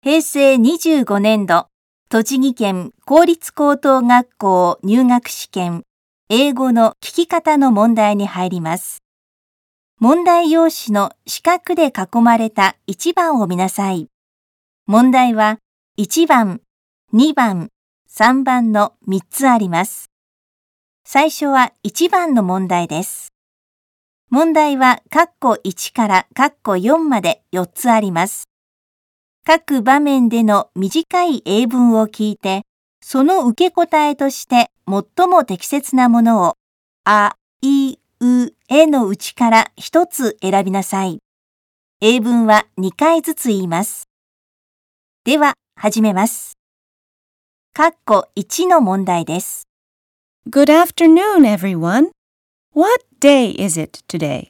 平成25年度、栃木県公立高等学校入学試験、英語の聞き方の問題に入ります。問題用紙の四角で囲まれた1番を見なさい。問題は1番、2番、3番の3つあります。最初は1番の問題です。問題は括弧1から括弧4まで4つあります。各場面での短い英文を聞いて、その受け答えとして最も適切なものを、あ、い、う、えのうちから1つ選びなさい。英文は2回ずつ言います。では、始めます。括弧1の問題です。 Good afternoon, everyone. What day is it today?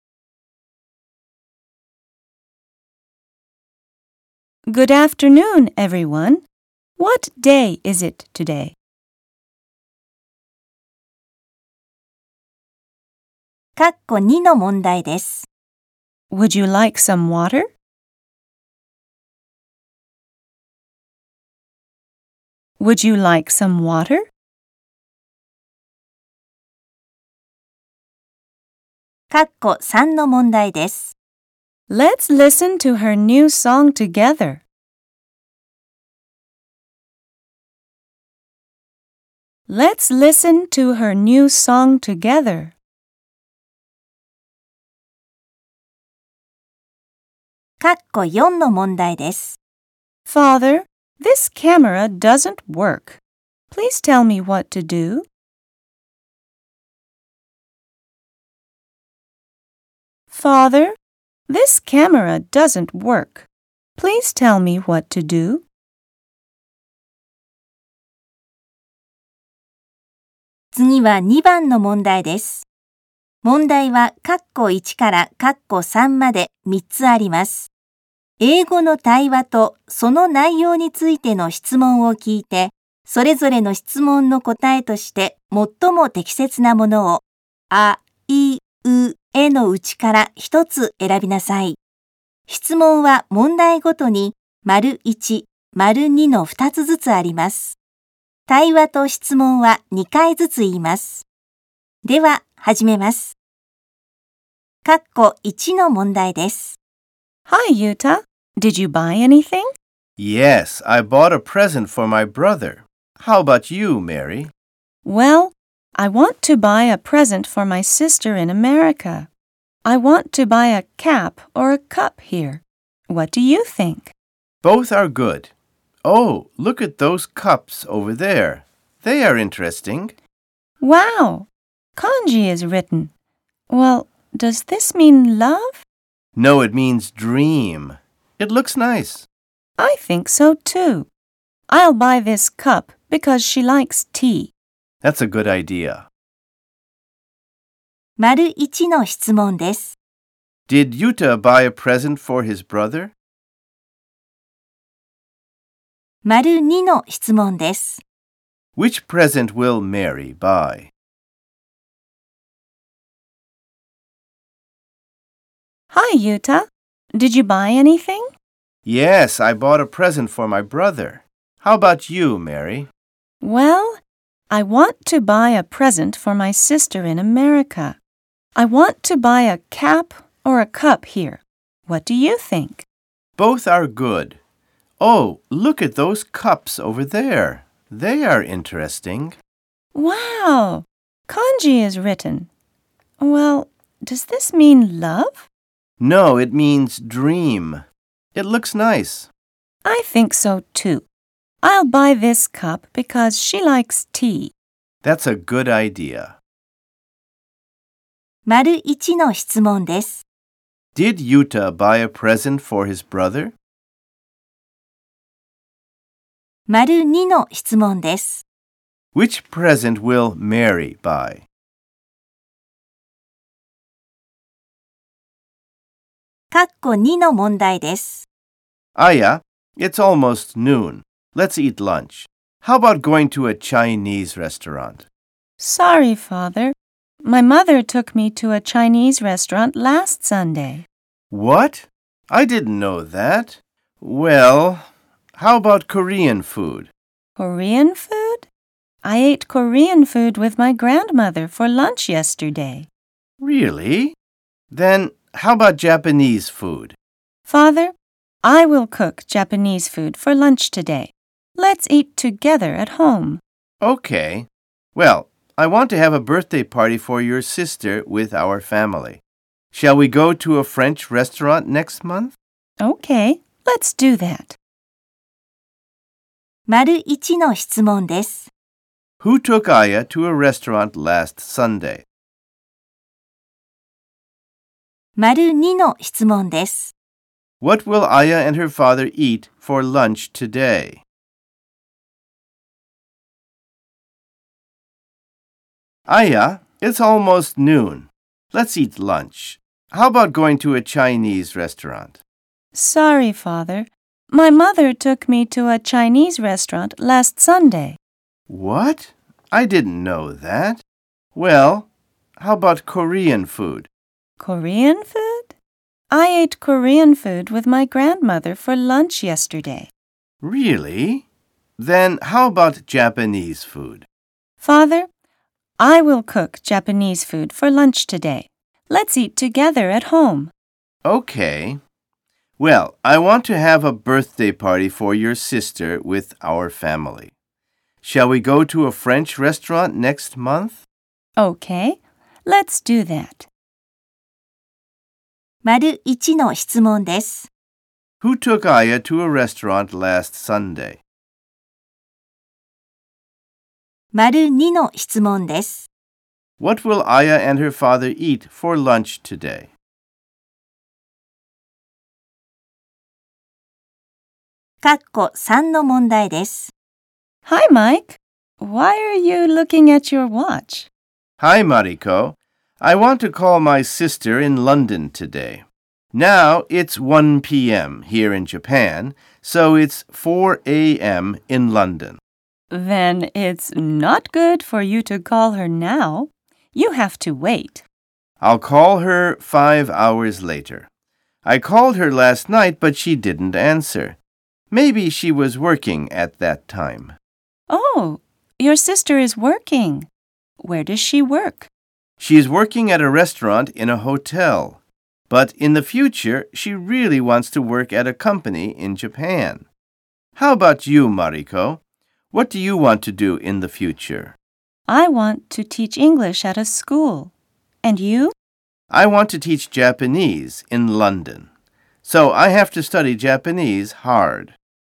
Good afternoon, everyone. What day is it today? 括弧2の問題です。 Would you like some water? Would you like some water? 括弧3の問題です。 Let's listen to her new song together. Let's listen to her new song together. 括弧4の問題です。 Father, this camera doesn't work. Please tell me what to do. Father, this camera doesn't work. Please tell me what to do. 次は2番の問題です。問題は括弧1から括弧3まで3つあります。英語の対話とその内容についての質問を聞いて、それぞれの質問の答えとして最も適切なものを、あ、い、う、えのうちから1つ選びなさい。質問は問題ごとに丸1、丸2の2つずつあります。対話と質問は2回ずつ言います。では、始めます。括弧1の問題です。 Hi, Yuta. Did you buy anything? Yes, I bought a present for my brother. How about you, Mary? Well, I want to buy a present for my sister in America. I want to buy a cap or a cup here. What do you think? Both are good. Oh, look at those cups over there. They are interesting. Wow! Kanji is written. Well, does this mean love? No, it means dream. It looks nice. I think so too. I'll buy this cup because she likes tea. That's a good idea. 丸1の質問です。 Did Yuta buy a present for his brother? 丸2の質問です。 Which present will Mary buy? Hi, Yuta. Did you buy anything? Yes, I bought a present for my brother. How about you, Mary? Well, I want to buy a present for my sister in America. I want to buy a cap or a cup here. What do you think? Both are good. Oh, look at those cups over there. They are interesting. Wow! Kanji is written. Well, does this mean love? No, it means dream. It looks nice. I think so too. I'll buy this cup because she likes tea. That's a good idea. 丸1の質問です。 Did Yuta buy a present for his brother? 丸2の質問です。 Which present will Mary buy? 括弧2の問題です。 Aya, it's almost noon. Let's eat lunch. How about going to a Chinese restaurant? Sorry, Father. My mother took me to a Chinese restaurant last Sunday. What? I didn't know that. Well, How about Korean food? Korean food? I ate Korean food with my grandmother for lunch yesterday. Really? Then how about Japanese food? Father, I will cook Japanese food for lunch today. Let's eat together at home. Okay. Well, I want to have a birthday party for your sister with our family. Shall we go to a French restaurant next month? Okay, let's do that. 丸1の質問です。 Who took Aya to a restaurant last Sunday? 丸2の質問です。 What will Aya and her father eat for lunch today? Aya, it's almost noon. Let's eat lunch. How about going to a Chinese restaurant? Sorry, Father. My mother took me to a Chinese restaurant last Sunday. What? I didn't know that. Well, how about Korean food? Korean food? I ate Korean food with my grandmother for lunch yesterday. Really? Then how about Japanese food? Father, I will cook Japanese food for lunch today. Let's eat together at home. Okay. Well, I want to have a birthday party for your sister with our family. Shall we go to a French restaurant next month? Okay, let's do that. 丸1の質問です。 Who took Aya to a restaurant last Sunday? 丸2の質問です。 What will Aya and her father eat for lunch today? 括弧3の問題です。 Hi, Mike. Why are you looking at your watch? Hi, Mariko. I want to call my sister in London today. Now it's 1 p.m. here in Japan, so it's 4 a.m. in London. Then it's not good for you to call her now. You have to wait. I'll call her 5 hours later. I called her last night, but she didn't answer. Maybe she was working at that time. Oh, your sister is working. Where does she work? She's working at a restaurant in a hotel. But in the future, she really wants to work at a company in Japan. How about you, Mariko? What do you want to do in the future? I want to teach English at a school. And you? I want to teach Japanese in London. So I have to study Japanese hard.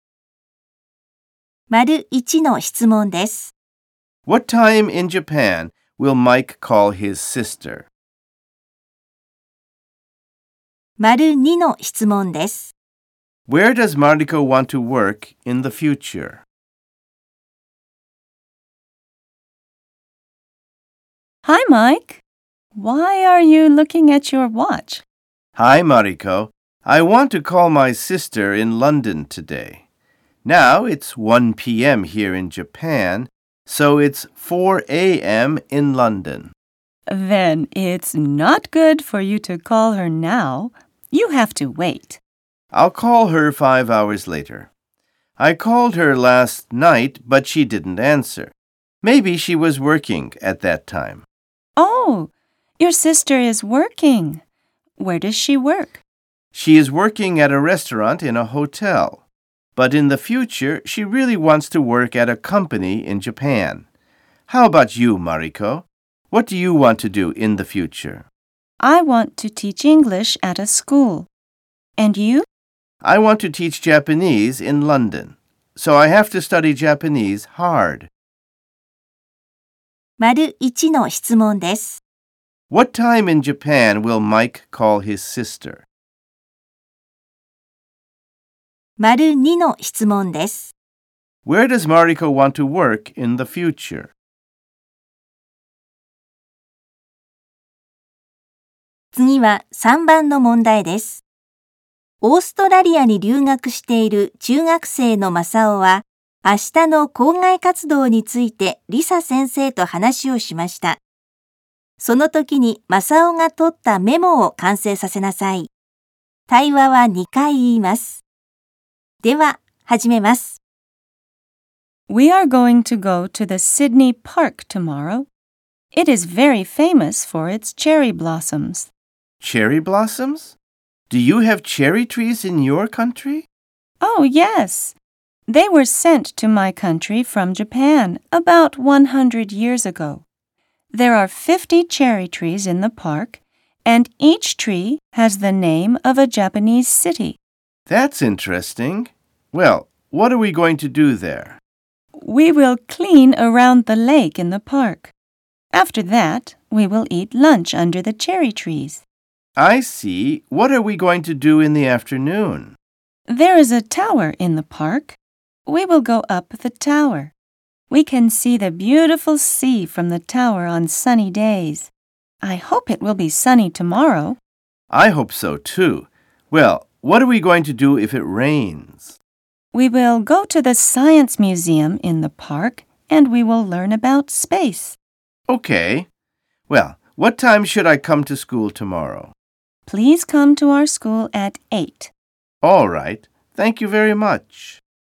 丸1の質問です。 What time in Japan will Mike call his sister? 丸2の質問です。 Where does Mariko want to work in the future? Hi, Mike. Why are you looking at your watch? Hi, Mariko. I want to call my sister in London today. Now it's 1 p.m. here in Japan, so it's 4 a.m. in London. Then it's not good for you to call her now. You have to wait. I'll call her 5 hours later. I called her last night, but she didn't answer. Maybe she was working at that time. Oh, your sister is working. Where does she work? She is working at a restaurant in a hotel. But in the future, she really wants to work at a company in Japan. How about you, Mariko? What do you want to do in the future? I want to teach English at a school. And you? I want to teach Japanese in London. So I have to study Japanese hard. 丸1の質問です。 What time in Japan will Mike call his sister? 丸2の質問です。 Where does Mariko want to work in the future? 次は3番の問題です。オーストラリアに留学している中学生の正雄は、明日の校外活動についてリサ先生と話をしました。その時に正雄が取ったメモを完成させなさい。対話は2回言います。では、 始めます。 We are going to go to the Sydney Park tomorrow. It is very famous for its cherry blossoms. Cherry blossoms? Do you have cherry trees in your country? Oh, yes. They were sent to my country from Japan about 100 years ago. There are 50 cherry trees in the park, and each tree has the name of a Japanese city. That's interesting. Well, what are we going to do there? We will clean around the lake in the park. After that, we will eat lunch under the cherry trees. I see. What are we going to do in the afternoon? There is a tower in the park. We will go up the tower. We can see the beautiful sea from the tower on sunny days. I hope it will be sunny tomorrow. I hope so too. Well, what are we going to do if it rains? We will go to the Science Museum in the park and we will learn about space. Okay. Well, what time should I come to school tomorrow? Please come to our school at 8. All right. Thank you very much.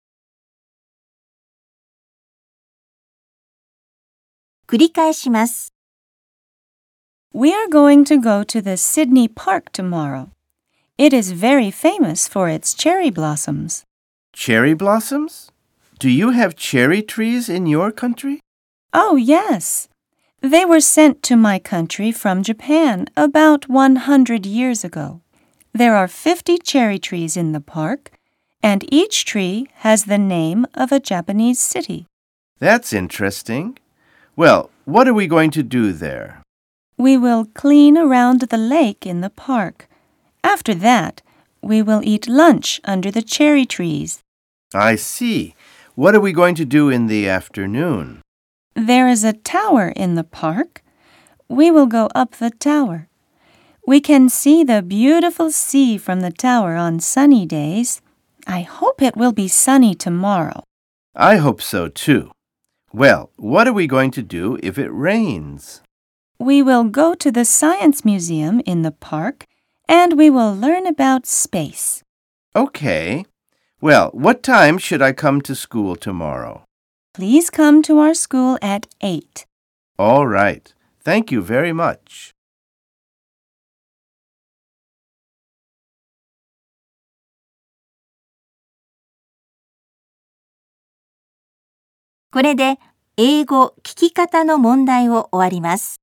繰り返します。 We are going to go to the Sydney Park tomorrow. It is very famous for its cherry blossoms. Cherry blossoms? Do you have cherry trees in your country? Oh, yes. They were sent to my country from Japan about 100 years ago. There are 50 cherry trees in the park, and each tree has the name of a Japanese city. That's interesting. Well, what are we going to do there? We will clean around the lake in the park. After that, we will eat lunch under the cherry trees. I see. What are we going to do in the afternoon? There is a tower in the park. We will go up the tower. We can see the beautiful sea from the tower on sunny days. I hope it will be sunny tomorrow. I hope so too. Well, what are we going to do if it rains? We will go to the Science Museum in the park and we will learn about space. Okay. Well, what time should I come to school tomorrow? Please come to our school at 8. All right. Thank you very much. これで英語聞き方の問題を終わります。